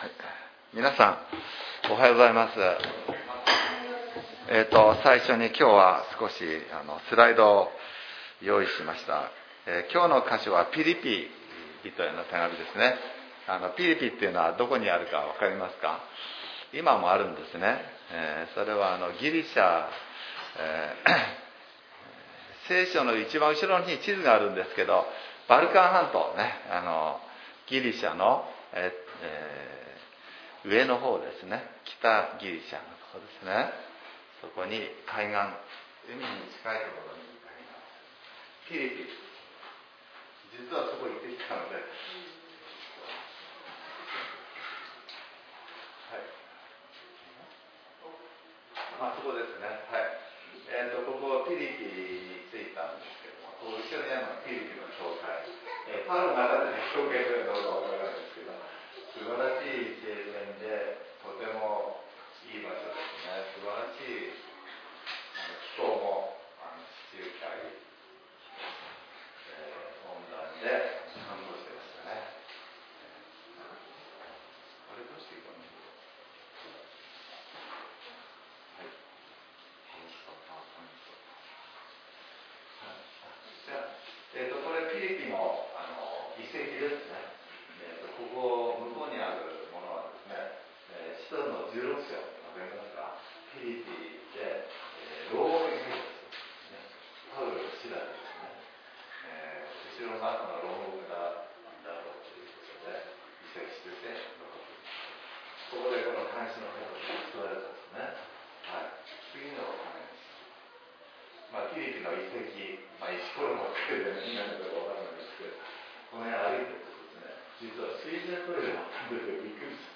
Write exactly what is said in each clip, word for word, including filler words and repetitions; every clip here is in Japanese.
はい、皆さんおはようございます。えーと最初に今日は少しあのスライドを用意しました。えー、今日の箇所はピリピ人への手紙ですね。あのピリピっていうのはどこにあるか分かりますか？今もあるんですね。えー、それはあのギリシャ、えー、聖書の一番後ろに地図があるんですけど、バルカン半島ね、あのギリシャの、えーえー、上の方ですね、北ギリシャのところですね。そこに海岸、海に近いところにピリピ、実はそこ行ってきたので、はい、まあそこですね。はい。えっ、ー、とここピリピに着いたんですけども、ここ後ろにあるのはピリピの教会。えー、パウロの中でね、表現するのが分かるんですけど、素晴らしい経験で、とてもいい場所ですね。素晴らしいあの気候もあの地中海、えー、温暖で感動してましたね。あれどうしていいかな。はい。じゃあ、えーと、これフィリピンの、あの遺跡ですね。えーと、ここ向こうにあるものはですね、えー、使徒のじゅうろく章、わかりますか？フィリピンで、えー、牢獄に入ったんですね。パウロの次第ですね。えー、後ろの中の牢獄だだろうということで移籍してて、ここでこの監視の方が救われたんですね。はい。次の画面です。まあ、フィリピンの遺跡、まあ、石ころばっかりでみんなのことが分からないんですけど、この辺歩いてるとですね、実は水前トイレだったんですよ。びっくりした。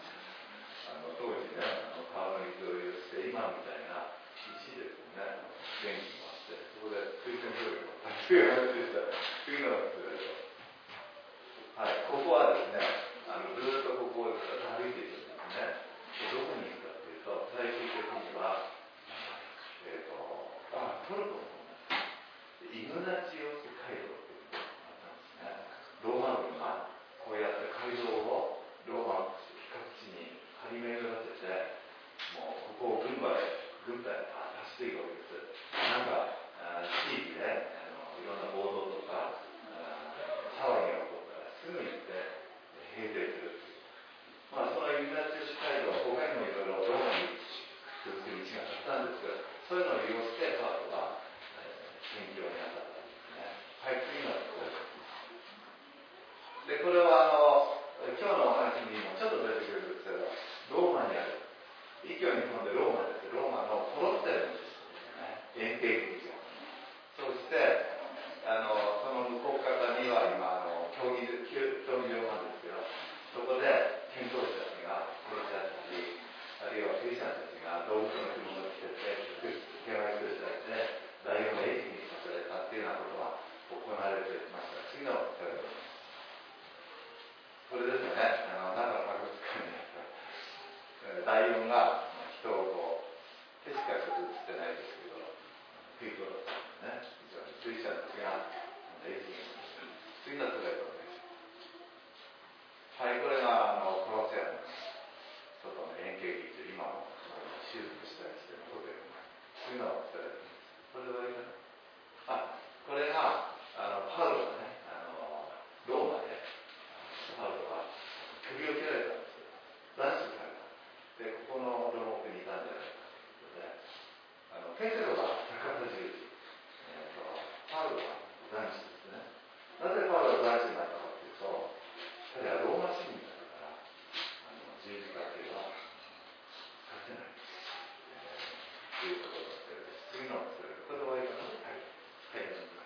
あの当時ね、あの川の水を利用して、今みたいな石ですね、電気もあって、そこで水前トイレだったっていう話でした。次のスライド。はい、ここはですね、あのずっとここを歩いていくんですね。どこに行くかというと、最終的には、えーと、あ、トルコの方なんです。イグナチオス街道というのがあったんですね。ローマ軍がこうやって街道をローマ各地に張り巡らせて、もうここを軍隊軍隊が出していくわけです。なんか地域であのいろんな暴動とか騒ぎが起こったらすぐに行って平定する。まあそのイグナチオス街道は他にもいろいろローマにくっつく道があったんですけど、そういうのを利用してパウロは宣教に当たったんですね。はい、次のところで、これはあの今日のお話にもちょっと出てくるんですけど、ローマにある異教に飛んでローマです。ローマのコロッセオですね、円形劇場。そしてあのその向こう方には今あの競技競技場なんですけど、そこで剣闘士たちが殺し合ったり、あるいはクリスチャンたちが動物の着物を着てて手配する人たちでライオンの餌食にさせられたっていうようなことが行われていました。次のスライドです。これですよね、あの中の博物館にあったライオンが人をこう手しかちょっと映ってないですけど食い殺すんですね。クリスチャンたちが餌食にする。次のスライドです。はい、これがあのコロッセアの外の円形劇場、今も修復したりして残っている。次のスライドです。これはいいかな。あ、これがあのパウロがね、あのローマでパウロは首を切られたんですよ。斬首された。で、ここの牢獄にいたんじゃないかということで、あのペテロは逆さ十字、えーと、パウロは斬首ですね。なぜパウロが斬首になったかというと、彼はローマ市民だから、あの十字架刑はさせない、えー、ということだったようです。次のそれこれはいいかな。はい、はい、お願いします。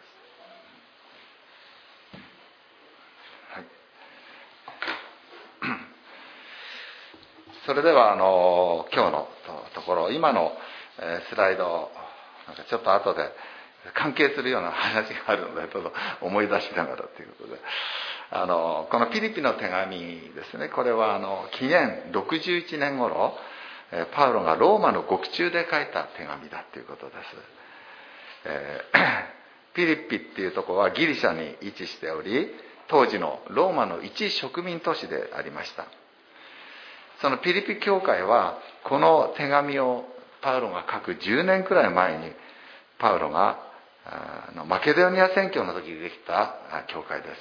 それではあの今日のところ、今のスライドなんかちょっと後で関係するような話があるのでちょっと思い出しながらということで、あのこのピリピの手紙ですね、これはあの紀元ろくじゅういちねん頃パウロがローマの獄中で書いた手紙だということです。えー、ピリピっていうところはギリシャに位置しており、当時のローマの一植民都市でありました。 そのピリピ教会はこの手紙をパウロが書くじゅうねんくらい前にパウロがあのマケドニア宣教の時にできた教会です。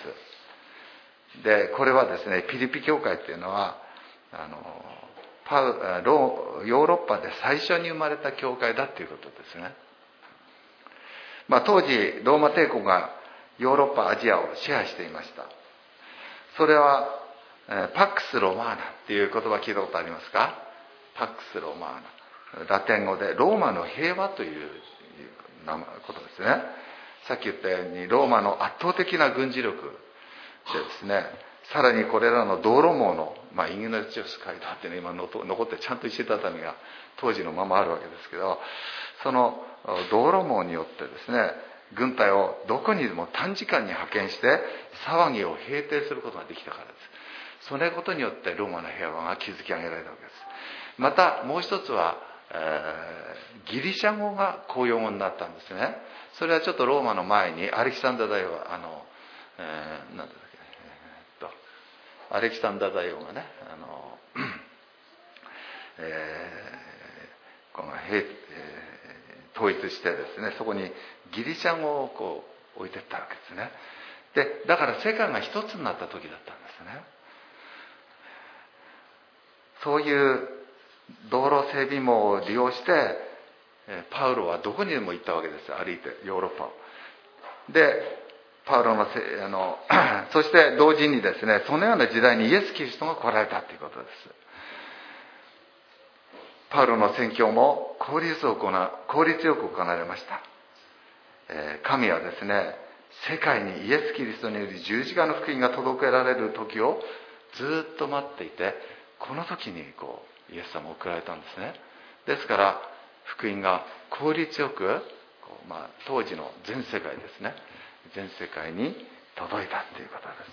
でこれはですね、ピリピ教会っていうのはあのパウロヨーロッパで最初に生まれた教会だっていうことですね。まあ、当時ローマ帝国がヨーロッパアジアを支配していました。それはパックス・ロマーナっていう言葉聞いたことありますか？パックス・ロマーナ、ラテン語でローマの平和ということですね。さっき言ったようにローマの圧倒的な軍事力でですね、さらにこれらの道路網の、まあ、イグナチオス街道っていうのが今残ってちゃんと石畳が当時のままあるわけですけど、その道路網によってですね、軍隊をどこにでも短時間に派遣して騒ぎを平定することができたからです。そのことによってローマの平和が築き上げられたわけです。またもう一つは、えー、ギリシャ語が公用語になったんですね。それはちょっとローマの前にアレキサンダー大王、あの、えー、なんだっけ、えー、っとアレキサンダー大王がね、あの、えー、この平、えー、統一してですね、そこにギリシャ語をこう置いていったわけですね。でだから世界が一つになった時だったんですね。そういう道路整備網を利用してパウロはどこにでも行ったわけです。歩いてヨーロッパを。でパウロのせあのそして同時にですね、そのような時代にイエス・キリストが来られたということです。パウロの宣教も効率を行う効率よく行われました。えー、神はですね、世界にイエス・キリストにより十字架の福音が届けられる時をずっと待っていて、この時にこうイエス様を送られたんですね。ですから福音が効率よくこう、まあ、当時の全世界ですね、全世界に届いたということです。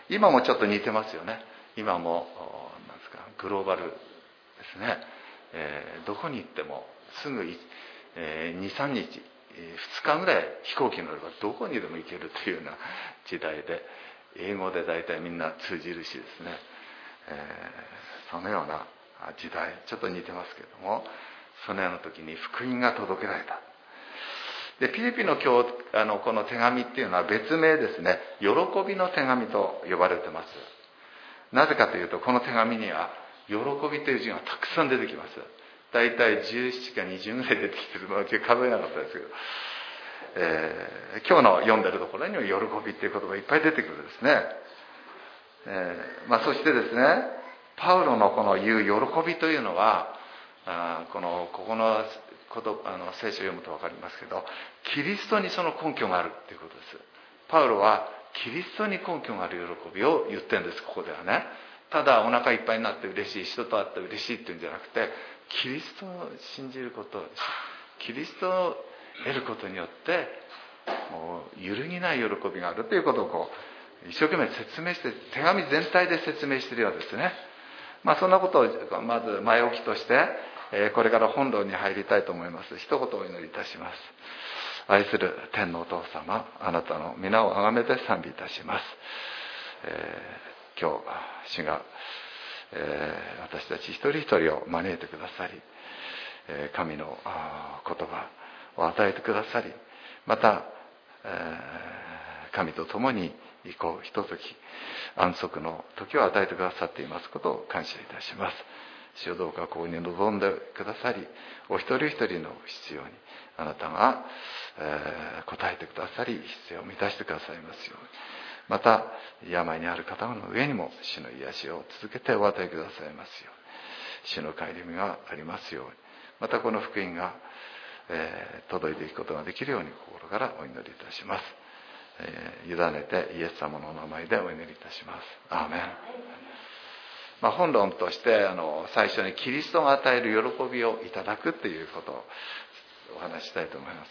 今もちょっと似てますよね。今もなんですか、グローバルですね、えー、どこに行ってもすぐ、えー、にさんにちふつかぐらい飛行機に乗ればどこにでも行けるというような時代で、英語で大体みんな通じるしですね、えー、そのような時代、ちょっと似てますけれども、そのような時に福音が届けられた。でピリピの教あのこの手紙っていうのは別名ですね、喜びの手紙と呼ばれてます。なぜかというと、この手紙には喜びという字がたくさん出てきます。だいたいじゅうななかにじゅうぐらい出てきてるのは数えなかったですけど、えー、今日の読んでるところには喜びっていう言葉がいっぱい出てくるんですね。えーまあ、そしてですね、パウロのこの言う喜びというのは、あこのここのことあの聖書を読むと分かりますけど、キリストにその根拠があるということです。パウロはキリストに根拠がある喜びを言ってるんです。ここではね、ただお腹いっぱいになって嬉しい、人と会って嬉しいっていうんじゃなくて、キリストを信じること、キリストを得ることによってもう揺るぎない喜びがあるということをこう一生懸命説明して、手紙全体で説明しているようですね。まあそんなことをまず前置きとして、これから本論に入りたいと思います。一言お祈りいたします。愛する天のお父様、あなたの皆をあがめて賛美いたします。えー、今日主が、えー、私たち一人一人を招いてくださり、えー、神の言葉を与えてくださり、また、えー、神と共に行こうひととき、安息の時を与えてくださっていますことを感謝いたします。主をどうかここに臨んでくださり、お一人一人の必要にあなたが、えー、答えてくださり、必要を満たしてくださいますように、また病にある方の上にも主の癒しを続けてお与えくださいますように、主の帰り目がありますように、またこの福音が、えー、届いていくことができるように心からお祈りいたします。えー、委ねてイエス様のお名前でお祈りいたします。アーメン。まあ、本論としてあの最初にキリストが与える喜びをいただくということをお話ししたいと思います。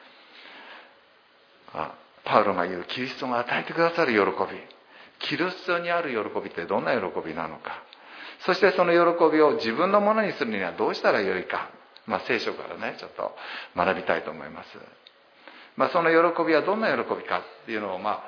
あパウロが言うキリストが与えてくださる喜び、キリストにある喜びってどんな喜びなのか、そしてその喜びを自分のものにするにはどうしたらよいか、まあ、聖書からねちょっと学びたいと思います。まあ、その喜びはどんな喜びかっていうのを、まあ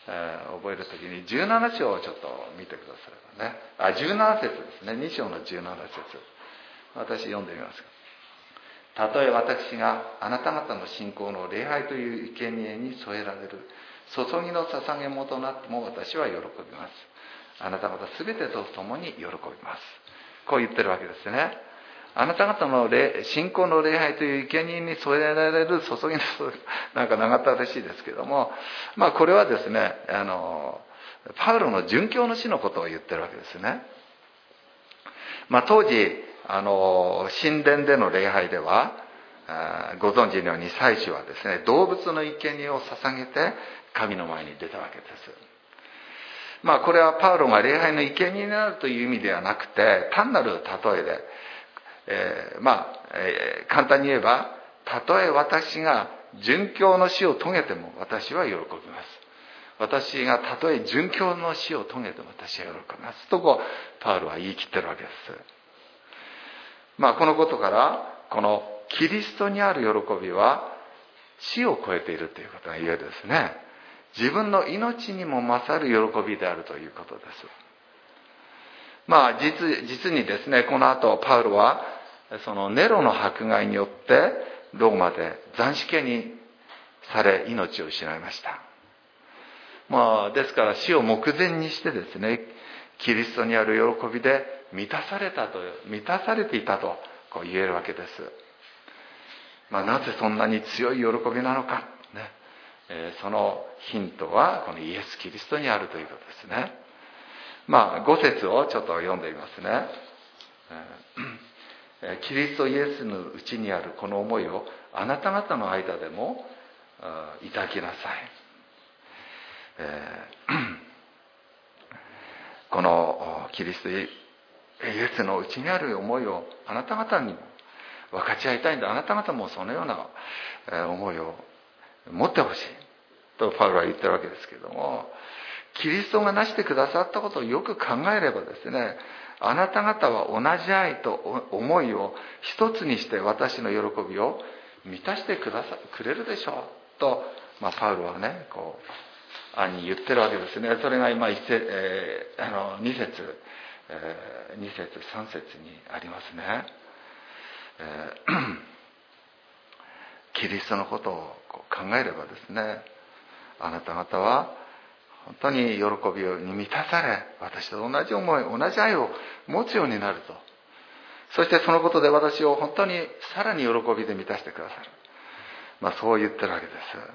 えー、覚えるときにじゅうなな章をちょっと見てくださればね。あ、じゅうなな節ですね。に章のじゅうなな節。私読んでみます。たとえ私があなた方の信仰の礼拝という生贄に添えられる注ぎの捧げ物となっても私は喜びます。あなた方すべてと共に喜びます。こう言ってるわけですね。あなた方の礼信仰の礼拝という生贄に添えられる注ぎの、なんか長ったらしいですけども、まあこれはですね、あのパウロの殉教の死のことを言ってるわけですね。まあ当時あの神殿での礼拝では、ご存知のように祭司はですね、動物の生贄を捧げて神の前に出たわけです。まあこれはパウロが礼拝の生贄になるという意味ではなくて、単なる例えで、えー、まあ、えー、簡単に言えば、たとえ私が殉教の死を遂げても私は喜びます。私がたとえ殉教の死を遂げても私は喜びますとこうパウロは言い切ってるわけです。まあこのことからこのキリストにある喜びは死を超えているということが言えるですね。自分の命にも勝る喜びであるということです。まあ 実, 実にですね、この後パウロはそのネロの迫害によってローマで斬首刑にされ命を失いました。まあですから死を目前にしてですね、キリストにある喜びで満たされたと満たされていたとこう言えるわけです。まあなぜそんなに強い喜びなのか、ねえー、そのヒントはこのイエス・キリストにあるということですね。まあご節をちょっと読んでみますね。キリストイエスのうちにあるこの思いをあなた方の間でも抱きなさい。えー、このキリストイエスのうちにある思いをあなた方にも分かち合いたいんだ。あなた方もそのような思いを持ってほしいとパウロは言ってるわけですけれども、キリストがなしてくださったことをよく考えればですね、あなた方は同じ愛と思いを一つにして私の喜びを満たしてくださくれるでしょうと、まあ、パウロはねこう暗に言ってるわけですね。それが今一節、えー、あのに節、えー、に節さん節にありますね。えー、キリストのことをこう考えればですね、あなた方は本当に喜びに満たされ、私と同じ思い、同じ愛を持つようになると。そしてそのことで私を本当にさらに喜びで満たしてくださる。まあそう言ってるわけです。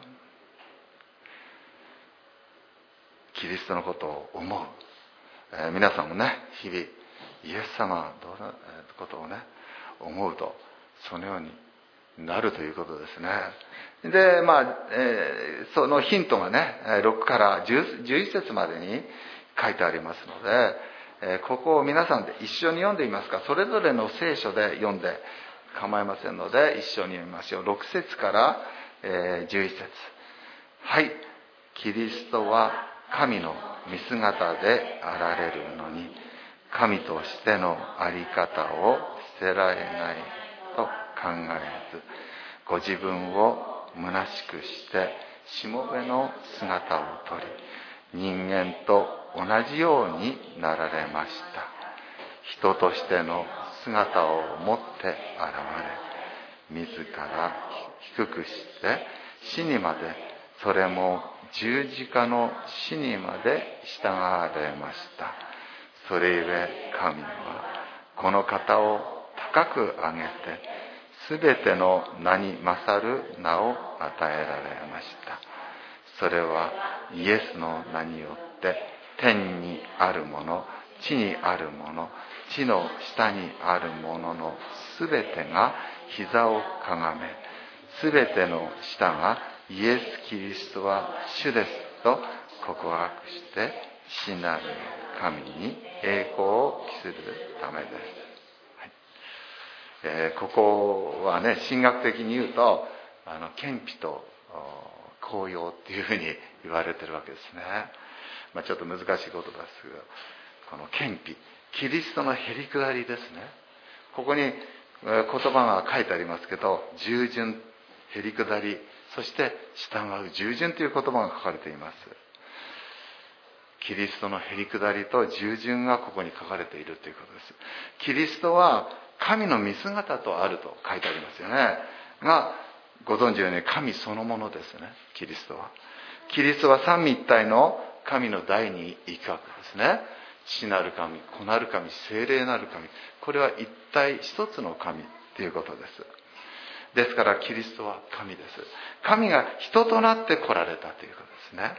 キリストのことを思う。えー、皆さんもね、日々、イエス様のことをね、思うと、そのようになるということですね。で、まあ、えー、そのヒントがね、ろくからじゅういち節までに書いてありますので、えー、ここを皆さんで一緒に読んでみますか。それぞれの聖書で読んで構いませんので、一緒に読みましょう。ろく節から、えー、じゅういち節。はい。キリストは神の見姿であられるのに、神としてのあり方を捨てられないと考えず、ご自分を虚しくしてしもべの姿をとり、人間と同じようになられました。人としての姿を持って現れ、自ら低くして死にまで、それも十字架の死にまで従われました。それゆえ神はこの方を高く上げて、すべての名に勝る名を与えられました。それはイエスの名によって天にあるもの、地にあるもの、地の下にあるもののすべてが膝をかがめ、すべての舌がイエス・キリストは主ですと告白して死なる神に栄光を期するためです。えー、ここはね、神学的に言うとあの謙卑と高揚っていうふうに言われてるわけですね。まあ、ちょっと難しい言葉ですが、この謙卑、キリストのへりくだりですね。ここに言葉が書いてありますけど、従順、へりくだり、そして従う、従順という言葉が書かれています。 キリストのへりくだりと従順がここに書かれているということです。キリストは神の見姿とあると書いてありますよね。が、ご存知のように神そのものですね、キリストは。キリストは三位一体の神の第二位格ですね。父なる神、子なる神、聖霊なる神。これは一体一つの神ということです。ですからキリストは神です。神が人となって来られたということですね。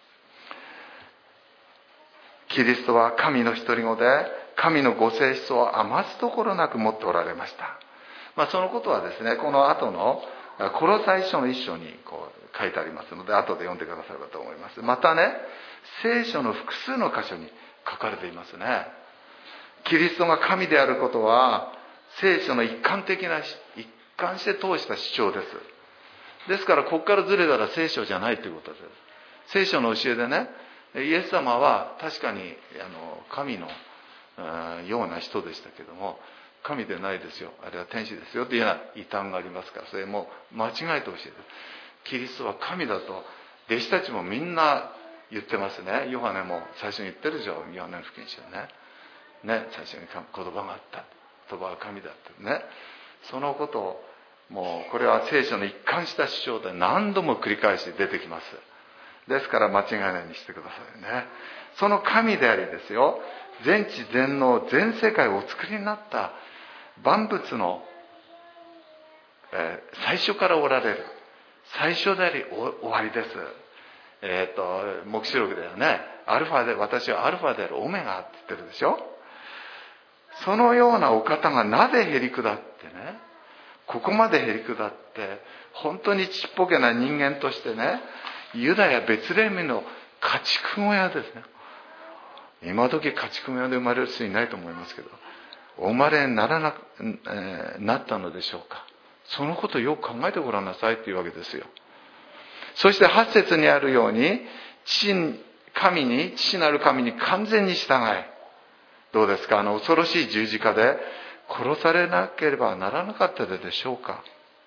キリストは神の独り子で、神のご性質を余すところなく持っておられました。まあ、そのことはですね、この後のコロサイ書の一章にこう書いてありますので、後で読んでくださればと思います。またね、聖書の複数の箇所に書かれていますね。キリストが神であることは、聖書の一貫的な、一貫して通した主張です。ですから、ここからずれたら聖書じゃないということです。聖書の教えでね、イエス様は確かにあの神のような人でしたけども、神でないですよ、あれは天使ですよというような異端がありますから、それも間違えてほしいです。キリストは神だと弟子たちもみんな言ってますね。ヨハネも最初に言ってるでしょ、ヨハネの福音書ね。ね、最初に言葉があった。言葉は神だってね。そのことをもうこれは聖書の一貫した主張で何度も繰り返し出てきます。ですから間違いないようにしてくださいね。その神でありですよ、全知全能全世界をお作りになった万物の、えー、最初からおられる、最初であり終わりです。えっと黙示録ではね、アルファで、私はアルファであるオメガって言ってるでしょ。そのようなお方がなぜへりくだってね、ここまでへりくだって本当にちっぽけな人間としてね、ユダヤベツレヘムの家畜小屋ですね。今時家畜小屋で生まれる人いないと思いますけど、お生まれにならな、えー、なったのでしょうか。そのことをよく考えてごらんなさいというわけですよ。そしてはち節にあるように、父神に父なる神に完全に従い、どうですか、あの恐ろしい十字架で殺されなければならなかったでしょうか。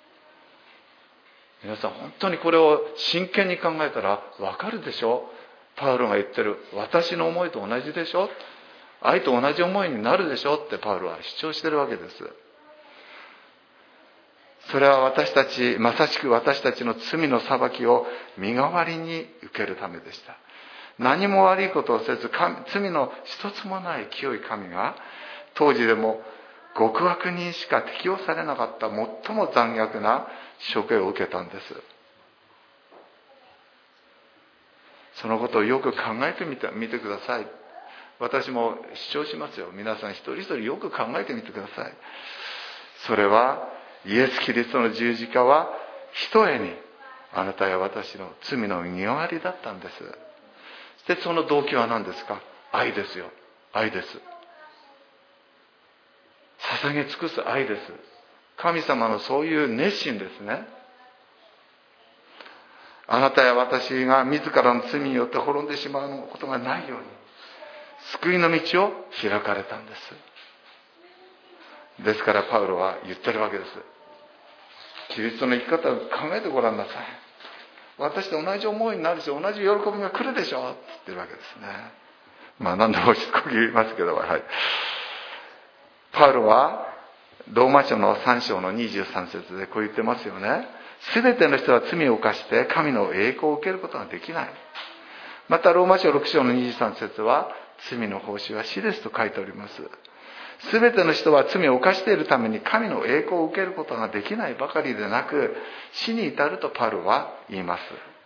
皆さん本当にこれを真剣に考えたらわかるでしょ。パウロが言ってる、私の思いと同じでしょ、愛と同じ思いになるでしょってパウロは主張してるわけです。それは私たち、まさしく私たちの罪の裁きを身代わりに受けるためでした。何も悪いことをせず、罪の一つもない清い神が、当時でも極悪人しか適用されなかった最も残虐な処刑を受けたんです。そのことをよく考えてみて、みてください。私も主張しますよ。皆さん一人一人よく考えてみてください。それはイエス・キリストの十字架はひとえにあなたや私の罪の身代わりだったんです。で、その動機は何ですか？愛ですよ。愛です。捧げ尽くす愛です。神様のそういう熱心ですね。あなたや私が自らの罪によって滅んでしまうことがないように、救いの道を開かれたんです。ですからパウロは言ってるわけです。キリストの生き方を考えてごらんなさい。私と同じ思いになるし、同じ喜びが来るでしょうって言ってるわけですね。まあ何度もしつこく言いますけど、はい。パウロはローマ書のさん章のにじゅうさん節でこう言ってますよね。すべての人は罪を犯して神の栄光を受けることができない。またローマ書ろく章のにじゅうさん節は、罪の報酬は死ですと書いております。すべての人は罪を犯しているために神の栄光を受けることができないばかりでなく、死に至るとパウロは言います。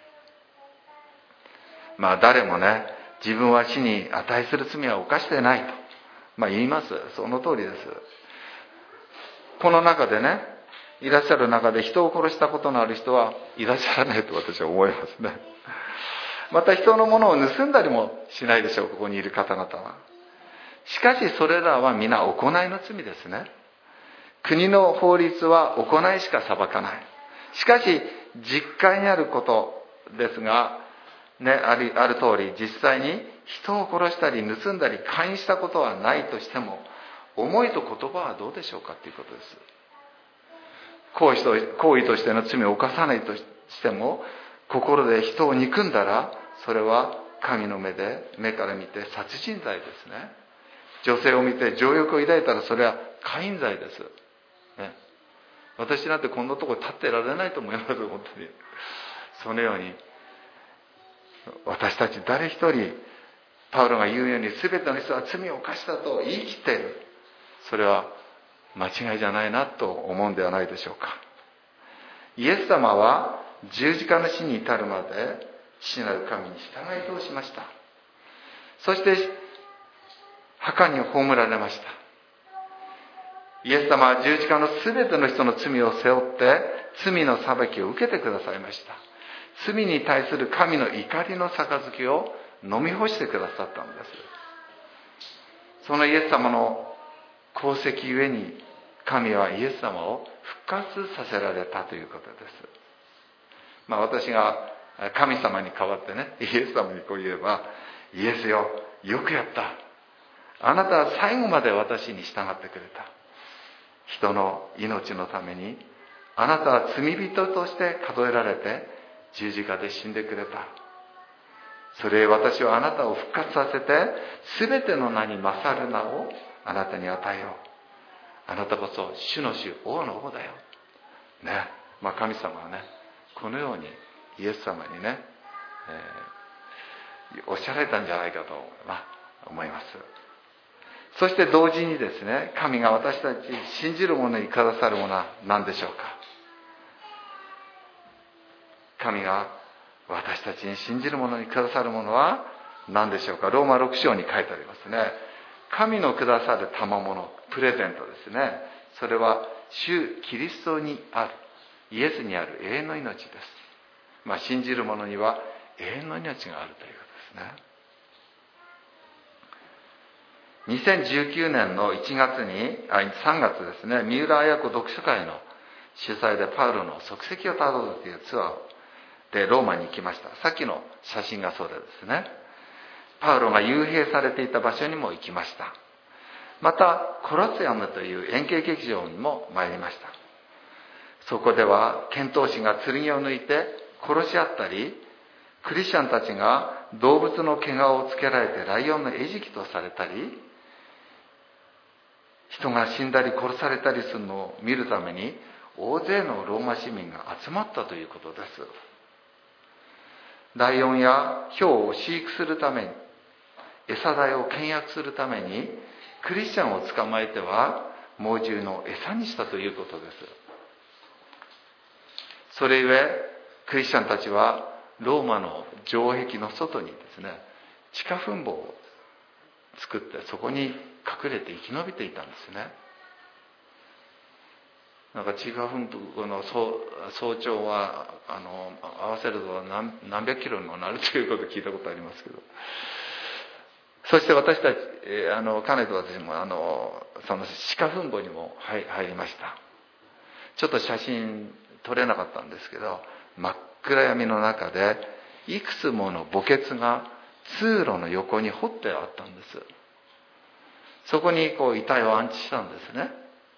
まあ誰もね、自分は死に値する罪は犯していないと、まあ言います。その通りです。この中でね、いらっしゃる中で人を殺したことのある人はいらっしゃらないと私は思いますね。また人のものを盗んだりもしないでしょう、ここにいる方々は。しかしそれらは皆行いの罪ですね。国の法律は行いしか裁かない。しかし実会にあることですが、ね、ある、ある通り実際に人を殺したり盗んだり姦淫したことはないとしても、思いと言葉はどうでしょうかということです。行為と、行為としての罪を犯さないとしても、心で人を憎んだら、それは神の目で目から見て殺人罪ですね。女性を見て情欲を抱いたらそれは姦淫罪です、ね、私なんてこんなところ立ってられないと思います。本当にそのように私たち誰一人パウロが言うように全ての人は罪を犯したと言い切っている。それは間違いじゃないなと思うんではないでしょうか。イエス様は十字架の死に至るまで父なる神に従い通しました。そして墓に葬られました。イエス様は十字架の全ての人の罪を背負って罪の裁きを受けてくださいました。罪に対する神の怒りの杯を飲み干してくださったのです。そのイエス様の功績ゆえに神はイエス様を復活させられたということです。まあ私が神様に代わってね、イエス様にこう言えば、イエスよ、よくやった。あなたは最後まで私に従ってくれた。人の命のためにあなたは罪人として数えられて十字架で死んでくれた。それへ私はあなたを復活させて全ての名に勝る名をあなたに与えよう。あなたこそ主の主、王の王だよ。ね。まあ神様はね、このようにイエス様にね、えー、おっしゃられたんじゃないかと、まあ、思います。そして同時にですね、神が私たち信じる者にくださるものは何でしょうか。神が私たちに信じる者にくださるものは何でしょうか。ローマろく章に書いてありますね。神のくださる賜物、プレゼントですね。それは主キリストにある、イエスにある永遠の命です。まあ信じる者には永遠の命があるということですね。にせんじゅうきゅうねんのいちがつに、あ、さんがつですね、三浦綾子読書会の主催でパウロの足跡をたどるというツアーでローマに行きました。さっきの写真がそうでですね、パウロが幽閉されていた場所にも行きました。またコロセアムという円形劇場にも参りました。そこでは剣闘士が剣を抜いて殺し合ったり、クリスチャンたちが動物の毛皮をつけられてライオンの餌食とされたり、人が死んだり殺されたりするのを見るために大勢のローマ市民が集まったということです。ライオンやヒョウを飼育するために、餌代を倹約するためにクリスチャンを捕まえては猛獣の餌にしたということです。それゆえクリスチャンたちはローマの城壁の外にですね、地下墳墓を作ってそこに隠れて生き延びていたんですね。なんか地下墳墓の総長はあの合わせると 何, 何百キロにもなるということを聞いたことありますけど、そして私たち、えー、あの彼と私もあのその地下墳墓にも 入, 入りました。ちょっと写真撮れなかったんですけど、真っ暗闇の中でいくつもの墓穴が通路の横に掘ってあったんです。そこにこう遺体を安置したんですね。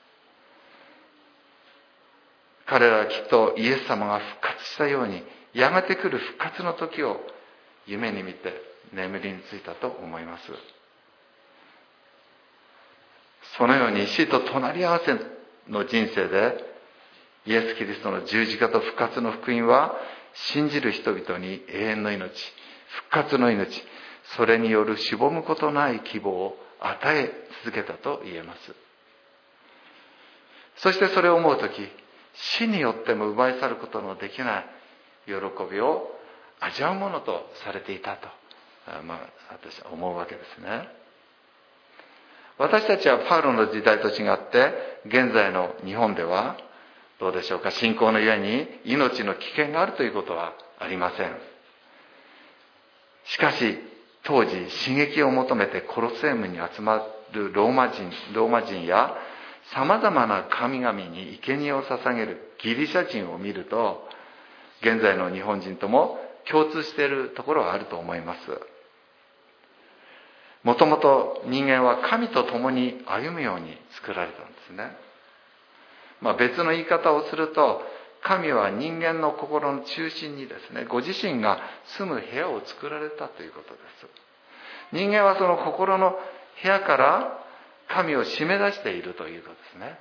彼らはきっとイエス様が復活したように、やがて来る復活の時を夢に見て眠りについたと思います。そのように死と隣り合わせの人生で、イエス・キリストの十字架と復活の福音は信じる人々に永遠の命、復活の命、それによるしぼむことない希望を与え続けたと言えます。そしてそれを思うとき、死によっても奪い去ることのできない喜びを味わうものとされていたと、まあ、私は思うわけですね。私たちはパウロの時代と違って現在の日本ではどうでしょうか、信仰のゆえに命の危険があるということはありません。しかし当時刺激を求めてコロセウムに集まるローマ人、ローマ人やさまざまな神々に生贄を捧げるギリシャ人を見ると、現在の日本人とも共通しているところはあると思います。もともと人間は神と共に歩むように作られたんですね。まあ、別の言い方をすると、 神は人間の心の中心にですね、ご自身が住む部屋を作られたということです。人間はその心の部屋から神を締め出しているということですね。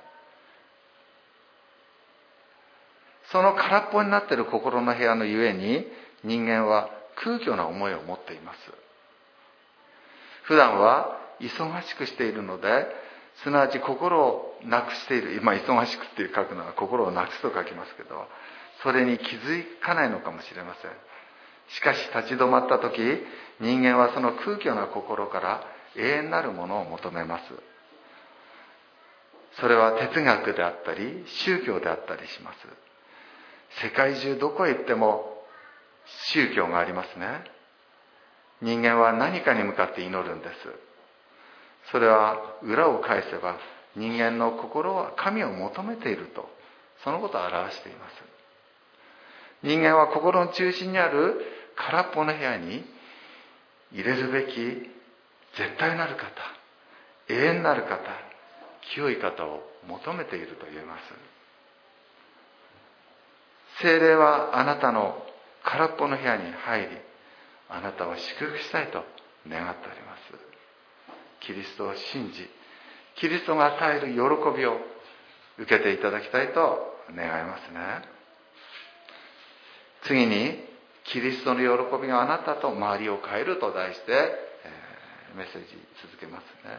その空っぽになっている心の部屋のゆえに、人間は空虚な思いを持っています。普段は忙しくしているので、すなわち心をなくしている、今忙しくっていう書くのは心をなくすと書きますけど、それに気づかないのかもしれません。しかし立ち止まった時、人間はその空虚な心から永遠なるものを求めます。それは哲学であったり宗教であったりします。世界中どこへ行っても宗教がありますね。人間は何かに向かって祈るんです。それは裏を返せば、人間の心は神を求めていると、そのことを表しています。人間は心の中心にある空っぽの部屋に入れるべき絶対なる方、永遠なる方、清い方を求めていると言えます。聖霊はあなたの空っぽの部屋に入り、あなたを祝福したいと願っております。キリストを信じ、キリストが与える喜びを受けていただきたいと願いますね。次に、キリストの喜びがあなたと周りを変えると題して、えー、メッセージ続けますね。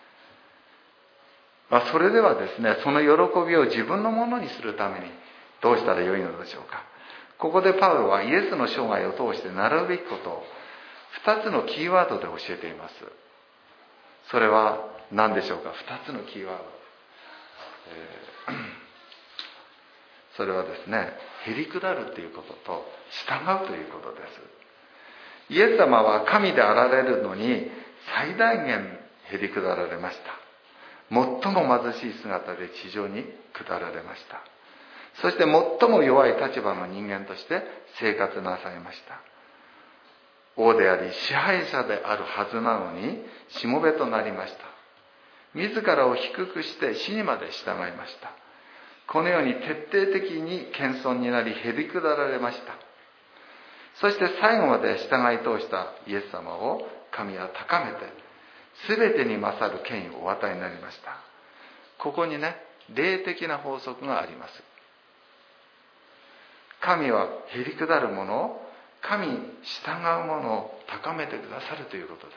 まあ、それではですね、その喜びを自分のものにするためにどうしたらよいのでしょうか。ここでパウロはイエスの生涯を通してなるべきことを二つのキーワードで教えています。それは何でしょうか。二つのキーワード、えー、それはですね、へりくだるということと従うということです。イエス様は神であられるのに最大限へりくだられました。最も貧しい姿で地上に下られました。そして最も弱い立場の人間として生活なさいました。王であり支配者であるはずなのにしもべとなりました。自らを低くして死にまで従いました。このように徹底的に謙遜になりへりくだられました。そして最後まで従い通したイエス様を神は高めて全てに勝る権威をお与えになりました。ここにね、霊的な法則があります。神はへりくだる者、神に従う者を高めてくださるということです。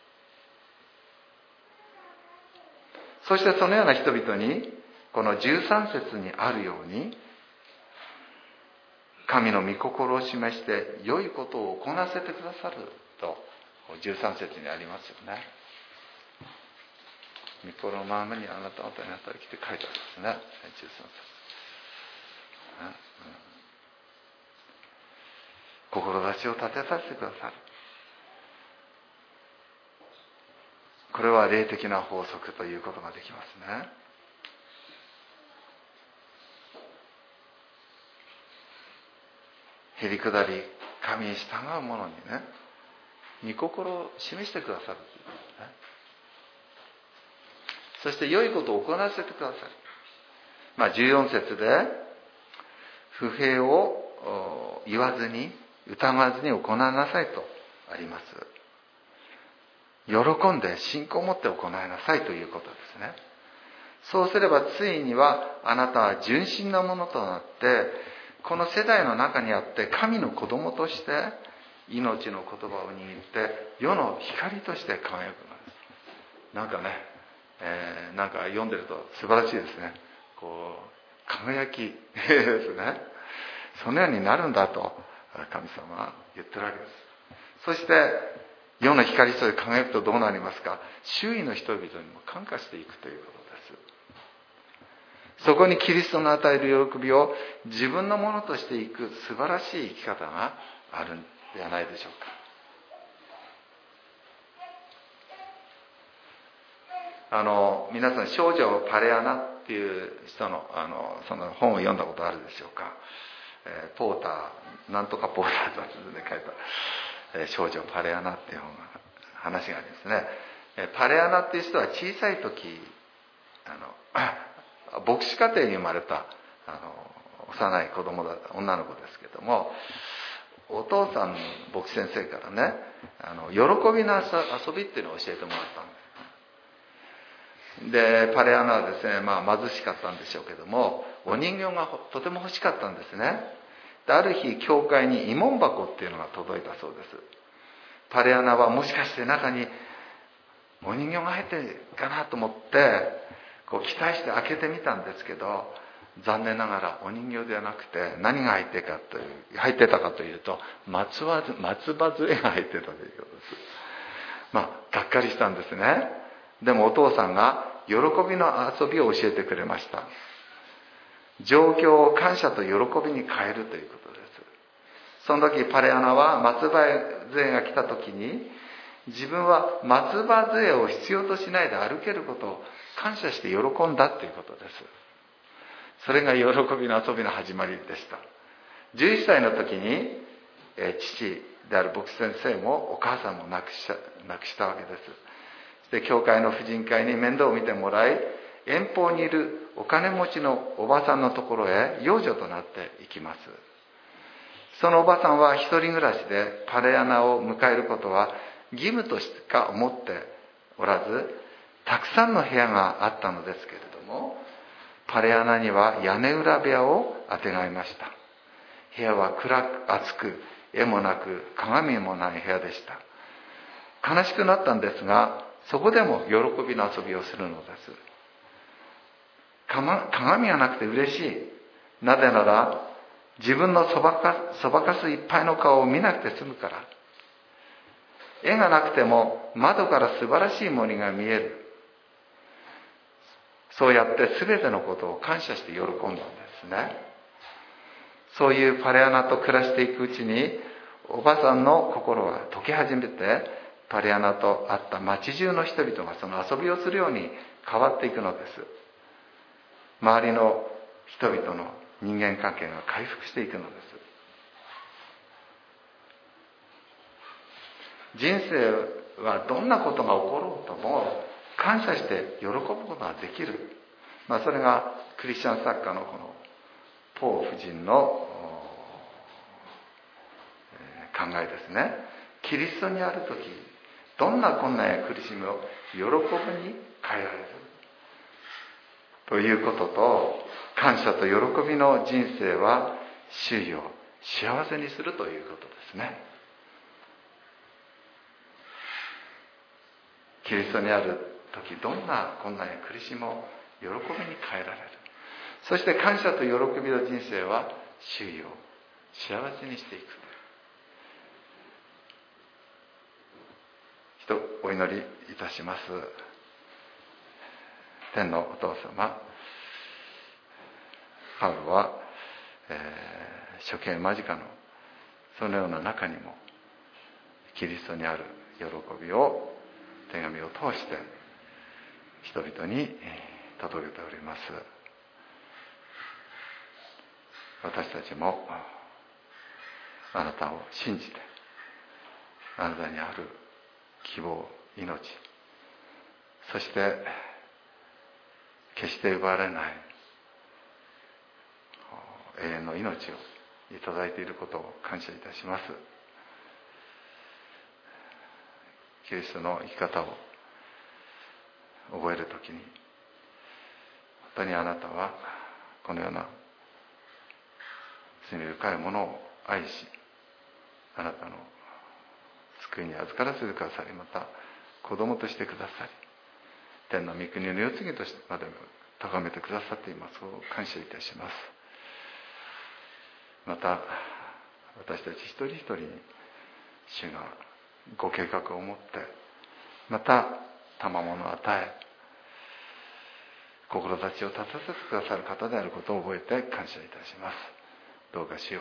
そしてそのような人々にこのじゅうさん節にあるように、神の御心を示して良いことを行わせてくださるとじゅうさん節にありますよね。御心のままにあなた方に働きって書いてあるんですね。じゅうさん節、志を立てさせてくださる。これは霊的な法則ということができますね。へりくだり、神に従う者にね、御心を示してくださるということですね。そして良いことを行わせてくださる。まあ、じゅうよん節で不平を言わずに疑わずに行わなさいとあります。喜んで信仰を持って行いなさいということですね。そうすればついにはあなたは純真なものとなって、この世代の中にあって神の子供として命の言葉を握って世の光として輝くのです。なんかね、えー、なんか読んでると素晴らしいですね。こう輝きですね。そのようになるんだと神様は言ってるわけです。そして世の光として輝くとどうなりますか。周囲の人々にも感化していくということです。そこにキリストの与える喜びを自分のものとしていく素晴らしい生き方があるんではないでしょうか。あの皆さん、少女パレアナっていう人のあのその本を読んだことあるでしょうか。えー、ポーターなんとかポーターとで書いた、えー、少女パレアナっていう本が話がありますね。えー、パレアナっていう人は小さい時あの牧師家庭に生まれたあ幼い子供だ女の子ですけども、お父さんの牧師先生からね、あの喜びの遊びっていうのを教えてもらったんです。でパレアナはですね、まあ、貧しかったんでしょうけども、お人形がとても欲しかったんですね。である日教会に慰問箱っていうのが届いたそうです。パレアナはもしかして中にお人形が入ってるかなと思ってこう期待して開けてみたんですけど、残念ながらお人形ではなくて、何が入ってかという入ってたかというと松葉松葉杖が入ってたということです。まあがっかりしたんですね。でもお父さんが喜びの遊びを教えてくれました。状況を感謝と喜びに変えるということです。その時パレアナは松葉杖が来た時に、自分は松葉杖を必要としないで歩けることを感謝して喜んだということです。それが喜びの遊びの始まりでした。じゅういっさいの時に、え父である牧師先生もお母さんも亡くした、亡くしたわけです。そして教会の婦人会に面倒を見てもらい、遠方にいるお金持ちのおばさんのところへ養女となっていきます。そのおばさんは一人暮らしで、パレアナを迎えることは義務としか思っておらず、たくさんの部屋があったのですけれども、パレアナには屋根裏部屋をあてがいました。部屋は暗く暑く、絵もなく鏡もない部屋でした。悲しくなったんですが、そこでも喜びの遊びをするのです。鏡がなくて嬉しい。なぜなら自分のそばかそばかすいっぱいの顔を見なくて済むから。絵がなくても窓から素晴らしい森が見える。そうやって全てのことを感謝して喜んだんですね。そういうパレアナと暮らしていくうちに、おばさんの心は溶け始めて、パレアナと会った町中の人々がその遊びをするように変わっていくのです。周りの人々の人間関係が回復していくのです。人生はどんなことが起ころうとも感謝して喜ぶことができる。まあ、それがクリスチャン作家のこのポー夫人の考えですね。キリストにあるとき、どんな困難や苦しみを喜びに変えられるということと、感謝と喜びの人生は周囲を幸せにするということですね。キリストにあるとき、どんな困難や苦しみを喜びに変えられる。そして感謝と喜びの人生は周囲を幸せにしていく。一お祈りいたします。天のお父様、パウロは、えー、処刑間近のそのような中にもキリストにある喜びを手紙を通して人々に届けております。私たちもあなたを信じて、あなたにある希望、命、そして決して奪われない永遠の命をいただいていることを感謝いたします。キリストの生き方を覚えるときに、本当にあなたはこのような罪深いものを愛し、あなたの救いに預からせてくださり、また子供としてくださり、天の御国の世継ぎとしてまで高めてくださっていますを感謝いたします。また私たち一人一人に主がご計画を持って、また賜物を与え、志を立たせてくださる方であることを覚えて感謝いたします。どうか主よ、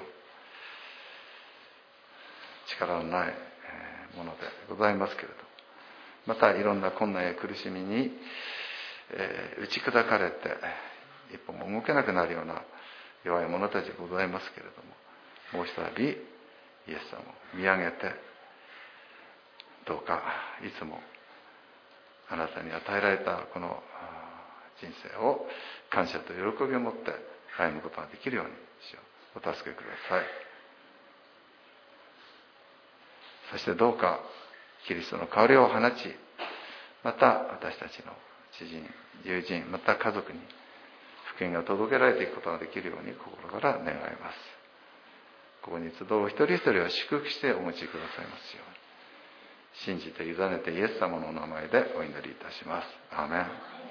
力のないものでございますけれど、またいろんな困難や苦しみに、えー、打ち砕かれて一歩も動けなくなるような弱い者たちでございますけれども、もう一度イエス様を見上げて、どうかいつもあなたに与えられたこの人生を感謝と喜びを持って歩むことができるように主よお助けください。そしてどうかキリストの香りを放ち、また私たちの知人、友人、また家族に福音が届けられていくことができるように心から願います。ここに集う一人一人を祝福してお持ちくださいますように信じて委ねてイエス様のお名前でお祈りいたします。アーメン。